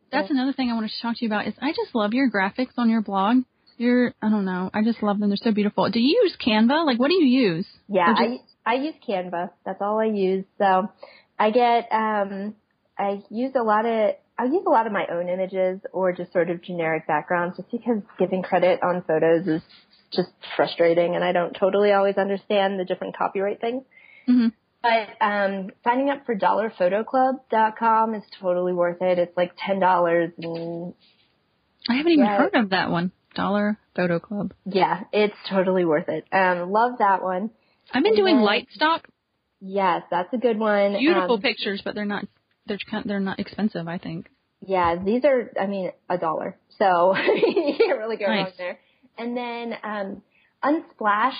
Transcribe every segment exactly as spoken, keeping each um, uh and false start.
that's another thing I wanted to talk to you about is I just love your graphics on your blog. You're, I don't know, I just love them. They're so beautiful. Do you use Canva? Like, what do you use? Yeah, just... I I use Canva. That's all I use. So I get, um, I use a lot of, I use a lot of my own images or just sort of generic backgrounds just because giving credit on photos is just frustrating and I don't totally always understand the different copyright things. Mm-hmm. But um, signing up for dollar photo club dot com is totally worth it. It's like ten dollars. And I haven't even yeah, heard of that one. Dollar Photo Club. Yeah, it's totally worth it. Um, love that one. I've been and doing then, Lightstock. Yes, that's a good one. Beautiful um, pictures, but they're not they're they're not expensive, I think. Yeah, these are, I mean, a dollar. So you can't really go nice. wrong there. And then um, unsplash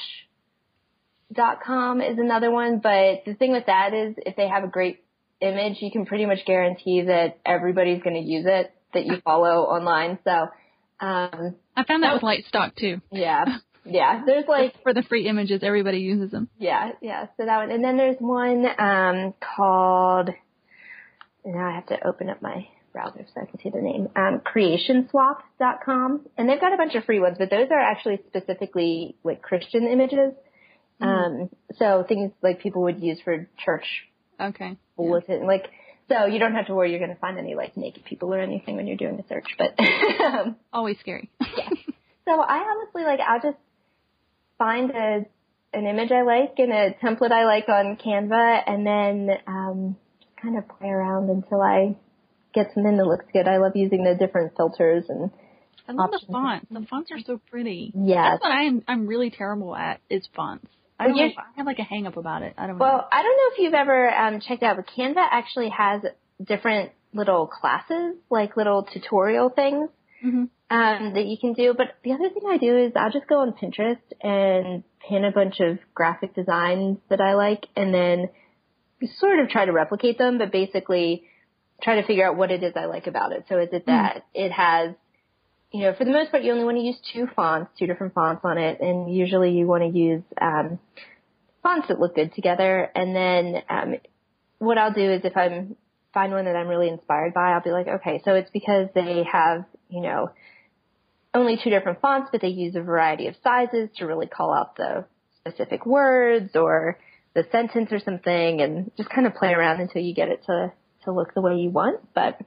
dot com is another one, but the thing with that is if they have a great image, you can pretty much guarantee that everybody's going to use it that you follow online. So um, I found that with Lightstock too. Yeah. Yeah. There's like for the free images, everybody uses them. Yeah. Yeah. So that one. And then there's one um, called, now I have to open up my browser so I can see the name, um, creation swap dot com. And they've got a bunch of free ones, but those are actually specifically like Christian images. Mm. Um, so things like people would use for church. Okay. Bulletin, yeah. Like, so you don't have to worry you're going to find any like naked people or anything when you're doing a search, but um, always scary. Yeah. So I honestly like, I'll just find a, an image I like and a template I like on Canva and then, um, just kind of play around until I get something that looks good. I love using the different filters and I love options. The fonts. The fonts are so pretty. Yeah. That's what I'm, I'm really terrible at is fonts. I don't know, I have like a hang up about it. I don't know. Well, I don't know if you've ever um, checked out, but Canva actually has different little classes, like little tutorial things mm-hmm. um, that you can do. But the other thing I do is I'll just go on Pinterest and pin a bunch of graphic designs that I like and then sort of try to replicate them, but basically try to figure out what it is I like about it. So is it that mm-hmm. it has, you know, for the most part, you only want to use two fonts, two different fonts on it, and usually you want to use um, fonts that look good together. And then um, what I'll do is if I find one that I'm really inspired by, I'll be like, okay, so it's because they have, you know, only two different fonts, but they use a variety of sizes to really call out the specific words or the sentence or something, and just kind of play around until you get it to, to look the way you want. But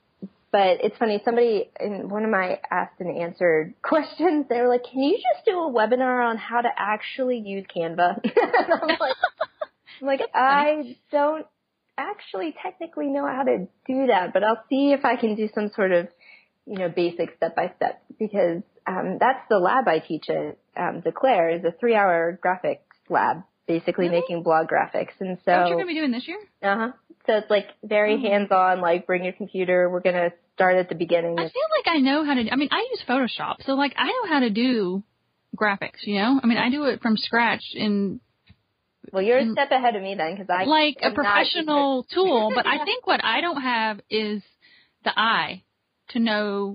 But it's funny, somebody in one of my asked and answered questions, they were like, can you just do a webinar on how to actually use Canva? And I'm like, I'm like I don't actually technically know how to do that, but I'll see if I can do some sort of, you know, basic step-by-step because um, that's the lab I teach at um, Declare is a three-hour graphics lab, basically really? making blog graphics. And so, what you're going to be doing this year? Uh-huh. So it's like very mm-hmm. hands-on, like bring your computer. We're going to start at the beginning. I feel like I know how to, I mean, I use Photoshop. So like I know how to do graphics, you know? I mean, I do it from scratch in. Well, you're in, a step ahead of me then because I. Like a professional tool. But I think what I don't have is the eye to know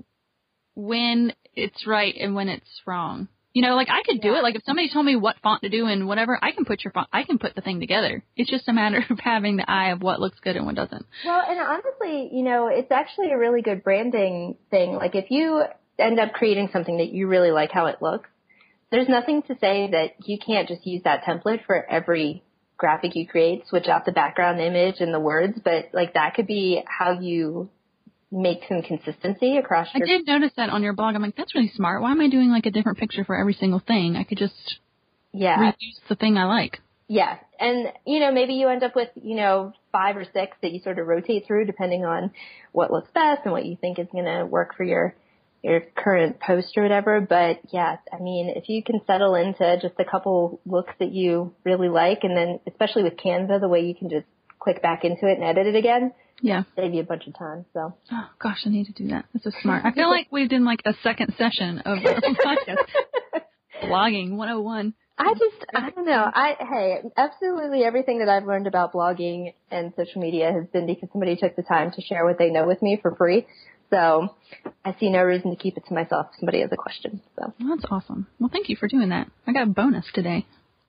when it's right and when it's wrong. You know, like I could do yeah. it. Like if somebody told me what font to do and whatever, I can put your font, I can put the thing together. It's just a matter of having the eye of what looks good and what doesn't. Well, and honestly, you know, it's actually a really good branding thing. Like if you end up creating something that you really like how it looks, there's nothing to say that you can't just use that template for every graphic you create, switch out the background image and the words, but like that could be how you make some consistency across your... I did notice that on your blog. I'm like, that's really smart. Why am I doing like a different picture for every single thing? I could just yeah. reuse the thing I like. Yeah. And, you know, maybe you end up with, you know, five or six that you sort of rotate through depending on what looks best and what you think is going to work for your your current post or whatever. But, yeah, I mean, if you can settle into just a couple looks that you really like, and then especially with Canva, the way you can just click back into it and edit it again, yeah, save you a bunch of time. So, oh gosh, I need to do that. That's so smart. I feel like we've done like a second session of our podcast, blogging one oh one. I just, I don't know. I hey, absolutely everything that I've learned about blogging and social media has been because somebody took the time to share what they know with me for free. So I see no reason to keep it to myself if somebody has a question. So well, that's awesome. Well, thank you for doing that. I got a bonus today.